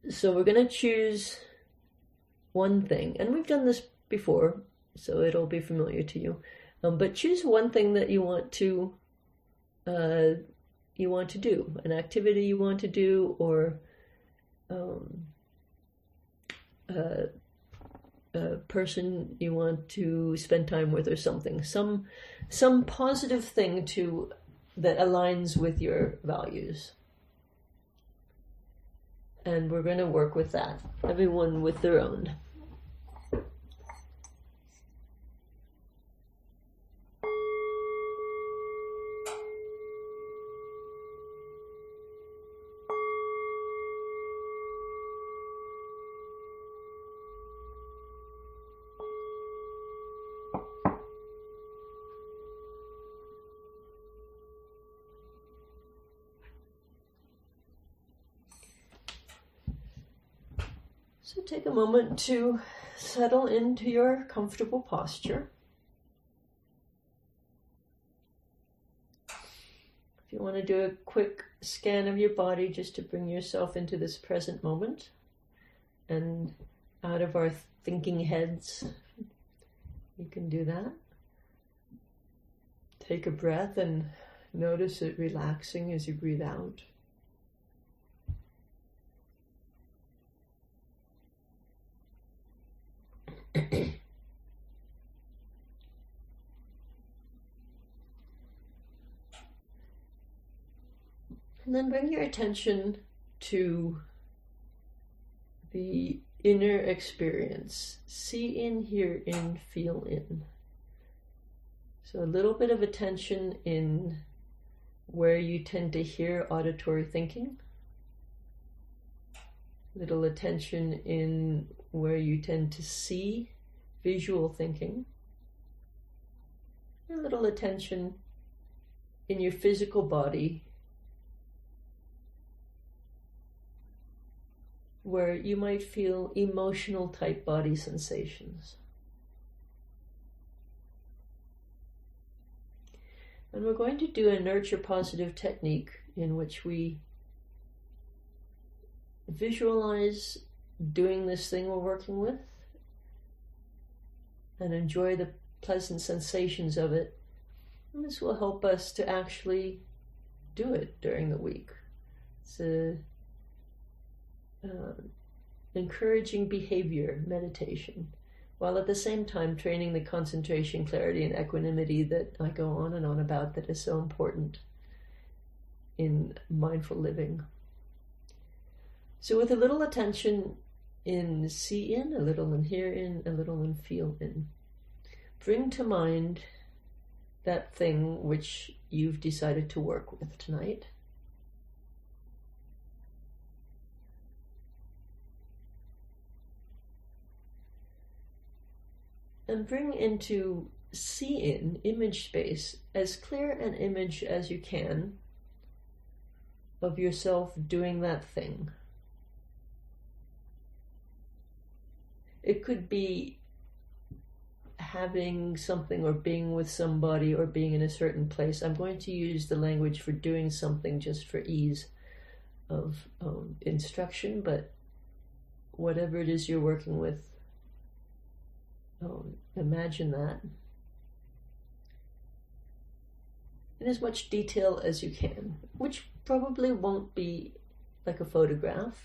So we're going to choose one thing, and we've done this before, so it'll be familiar to you. But choose one thing that uh, you want to do, an activity you want to do, or um, a, a person you want to spend time with, or something. Some positive thing to that aligns with your values. And we're going to work with that, everyone with their own. So take a moment to settle into your comfortable posture. If you want to do a quick scan of your body just to bring yourself into this present moment and out of our thinking heads, you can do that. Take a breath and notice it relaxing as you breathe out. And then bring your attention to the inner experience. See in, hear in, feel in. So a little bit of attention in where you tend to hear auditory thinking. Little attention in where you tend to see visual thinking. A little attention in your physical body where you might feel emotional type body sensations. And we're going to do a nurture positive technique in which we visualize doing this thing we're working with and enjoy the pleasant sensations of it. And this will help us to actually do it during the week. It's a encouraging behavior meditation, while at the same time training the concentration, clarity, and equanimity that I go on and on about, that is so important in mindful living. So with a little attention in see in, a little in hear in, a little in feel in, bring to mind that thing which you've decided to work with tonight. And bring into see in, image space, as clear an image as you can of yourself doing that thing. It could be having something or being with somebody or being in a certain place. I'm going to use the language for doing something just for ease of instruction, but whatever it is you're working with, imagine that in as much detail as you can, which probably won't be like a photograph.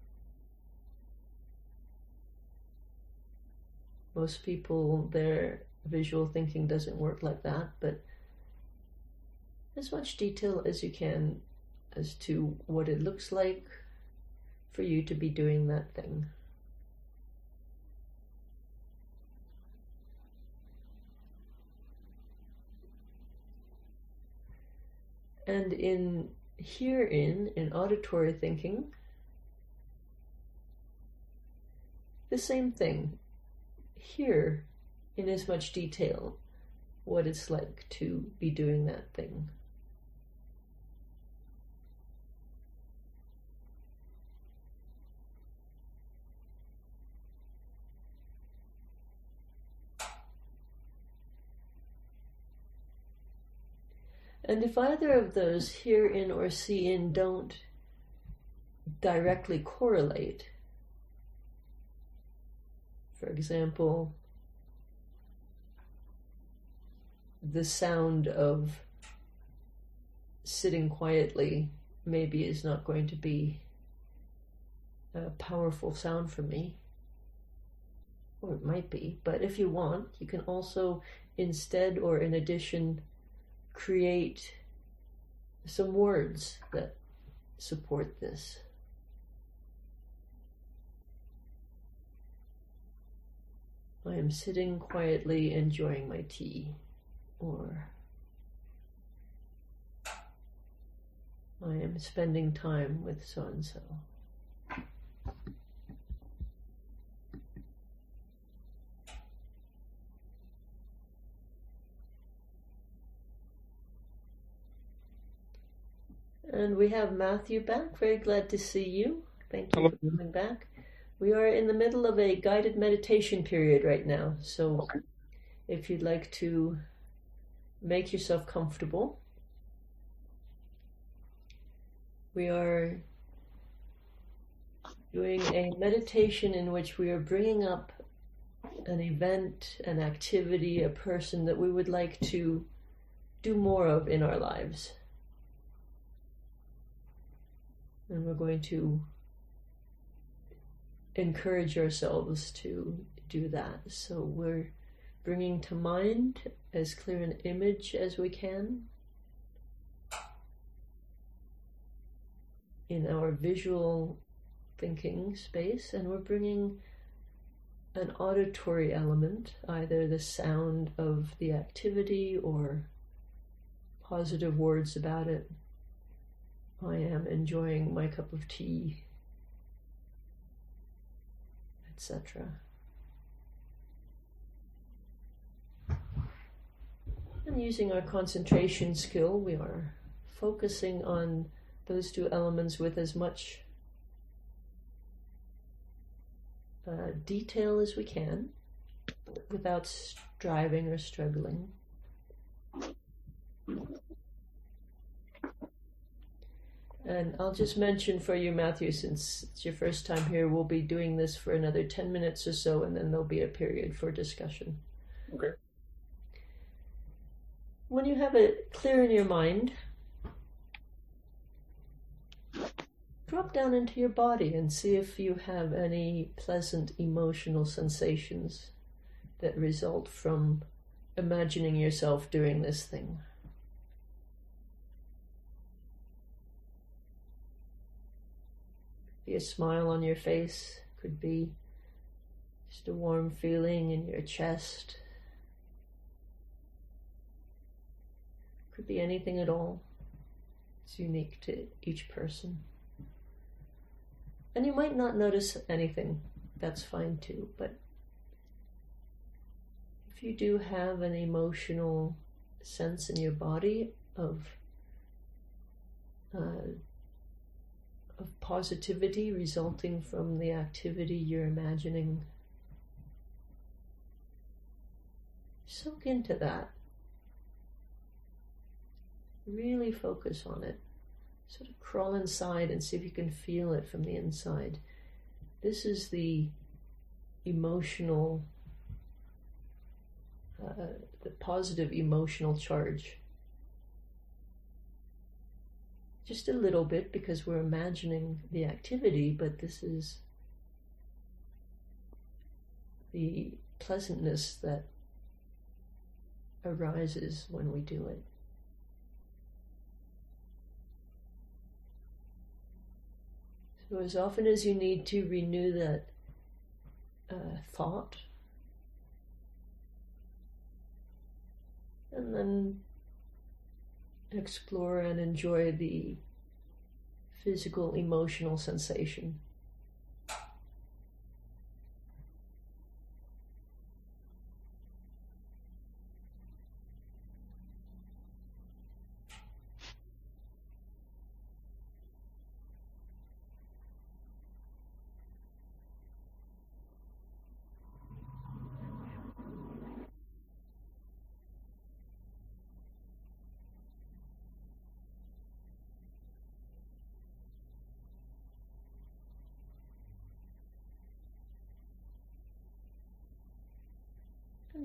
Most people, their visual thinking doesn't work like that, but as much detail as you can as to what it looks like for you to be doing that thing. And in herein, in auditory thinking, the same thing. Hear in as much detail what it's like to be doing that thing. And if either of those hear in or see in don't directly correlate. For example, the sound of sitting quietly maybe is not going to be a powerful sound for me, or it might be, but if you want, you can also instead or in addition create some words that support this. I am sitting quietly enjoying my tea, or I am spending time with so-and-so. And we have Matthew back. Very glad to see you. Thank you for coming back. We are in the middle of a guided meditation period right now. So if you'd like to make yourself comfortable, we are doing a meditation in which we are bringing up an event, an activity, a person that we would like to do more of in our lives. And we're going to encourage ourselves to do that. So we're bringing to mind as clear an image as we can in our visual thinking space, and we're bringing an auditory element, either the sound of the activity or positive words about it. I am enjoying my cup of tea, etc. And using our concentration skill, we are focusing on those two elements with as much detail as we can, without striving or struggling. And I'll just mention for you, Matthew, since it's your first time here, we'll be doing this for another 10 minutes or so, and then there'll be a period for discussion. Okay. When you have it clear in your mind, drop down into your body and see if you have any pleasant emotional sensations that result from imagining yourself doing this thing. Could be a smile on your face, could be just a warm feeling in your chest. Could be anything at all. It's unique to each person. And you might not notice anything, that's fine too, but if you do have an emotional sense in your body of positivity resulting from the activity you're imagining, soak into that. Really focus on it. Sort of crawl inside and see if you can feel it from the inside. This is the emotional, the positive emotional charge. Just a little bit, because we're imagining the activity, but this is the pleasantness that arises when we do it. So as often as you need to renew that thought, and then explore and enjoy the physical, emotional sensation.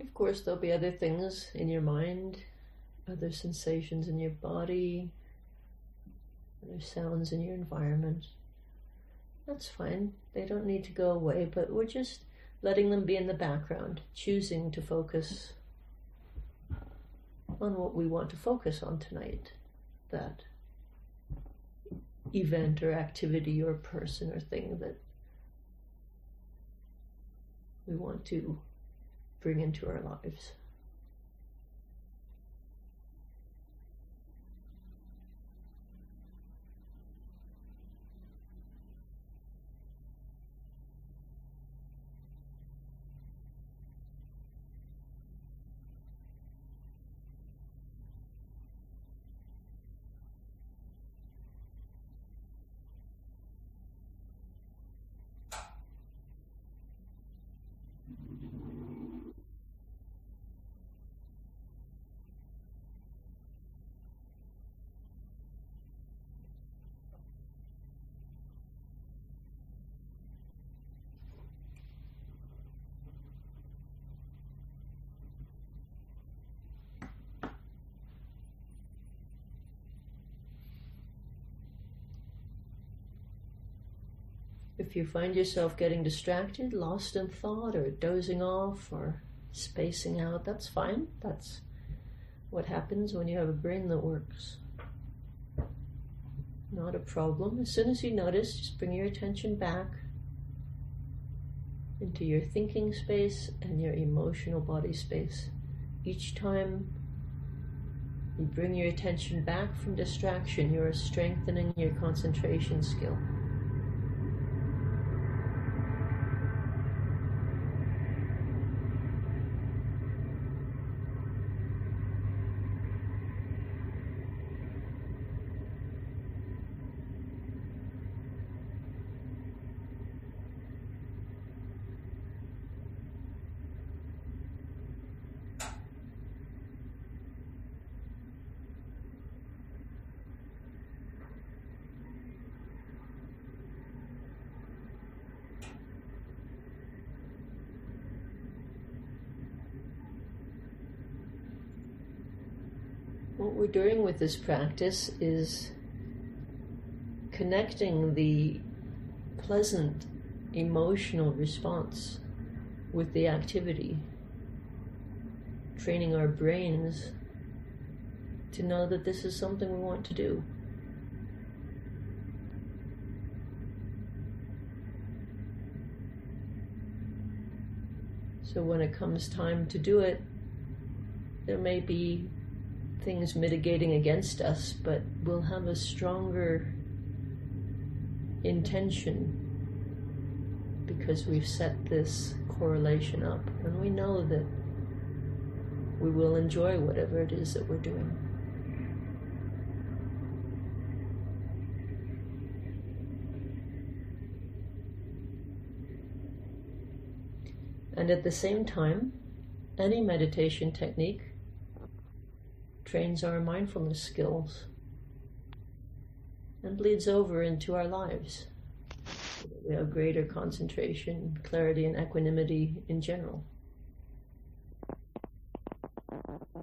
Of course, there'll be other things in your mind, other sensations in your body, other sounds in your environment. That's fine. They don't need to go away, but we're just letting them be in the background, choosing to focus on what we want to focus on tonight. That event or activity or person or thing that we want to bring into our lives. If you find yourself getting distracted, lost in thought, or dozing off, or spacing out, that's fine. That's what happens when you have a brain that works. Not a problem. As soon as you notice, just bring your attention back into your thinking space and your emotional body space. Each time you bring your attention back from distraction, you are strengthening your concentration skill. What we're doing with this practice is connecting the pleasant emotional response with the activity, training our brains to know that this is something we want to do. So when it comes time to do it, there may be things mitigating against us, but we'll have a stronger intention because we've set this correlation up, and we know that we will enjoy whatever it is that we're doing. And at the same time, any meditation technique trains our mindfulness skills and bleeds over into our lives. We have greater concentration, clarity, and equanimity in general.